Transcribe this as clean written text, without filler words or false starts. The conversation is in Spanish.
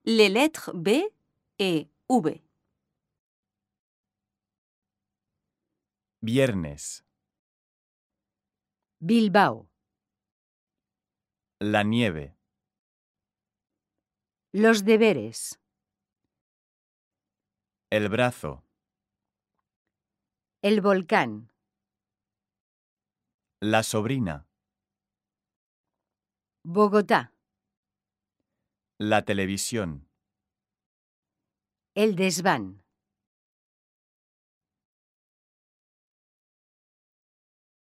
les lettres B et V. Viernes. Bilbao. La nieve. Los deberes. El brazo. El volcán. La sobrina. Bogotá. La televisión. El desván.